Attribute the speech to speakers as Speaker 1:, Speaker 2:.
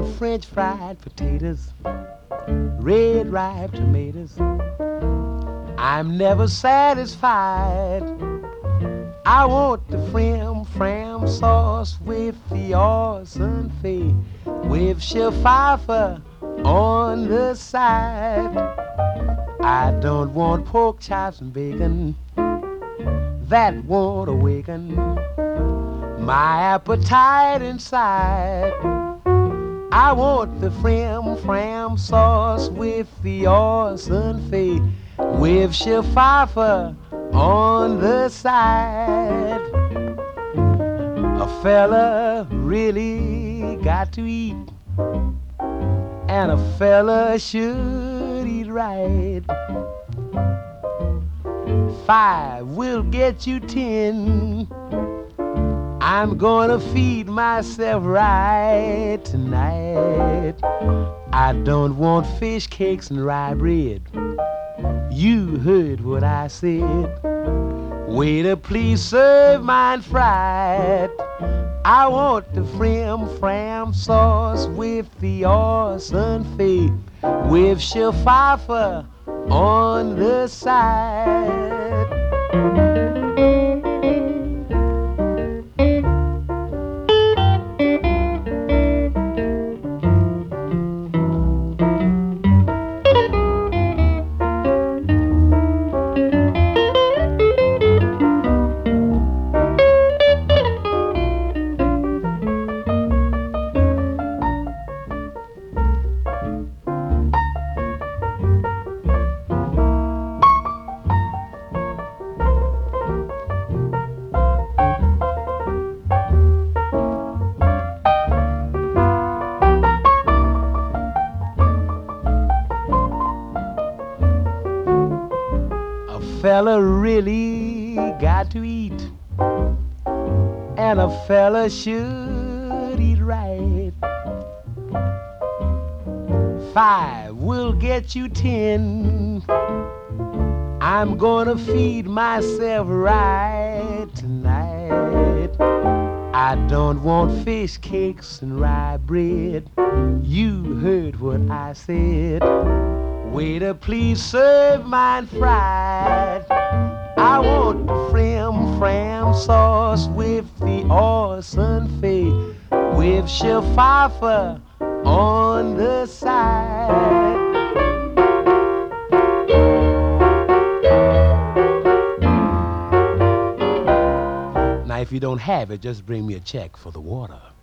Speaker 1: French fried potatoes, red ripe tomatoes. I'm never satisfied. I want the fram sauce with the awesome fee, with Pfeiffer on the side. I don't want pork chops and bacon, that won't awaken my appetite inside. I want the fram sauce with the awesome fee, with Pfeiffer on the side. A fella really got to eat, and a fella should eat right. 5 will get you 10. I'm gonna feed myself right tonight. I don't want fish cakes and rye bread. You heard what I said. Waiter, please serve mine fried. I want the fram sauce with the awesome fee, with Pfeiffer on the side. Fella really got to eat, and a fella should eat right. 5 will get you 10. I'm gonna feed myself right tonight. I don't want fish cakes and rye bread. You heard what I said. Waiter, please serve mine fried. I want the fram sauce with the awesome fee, with Pfeiffer on the side. Now, if you don't have it, just bring me a check for the water.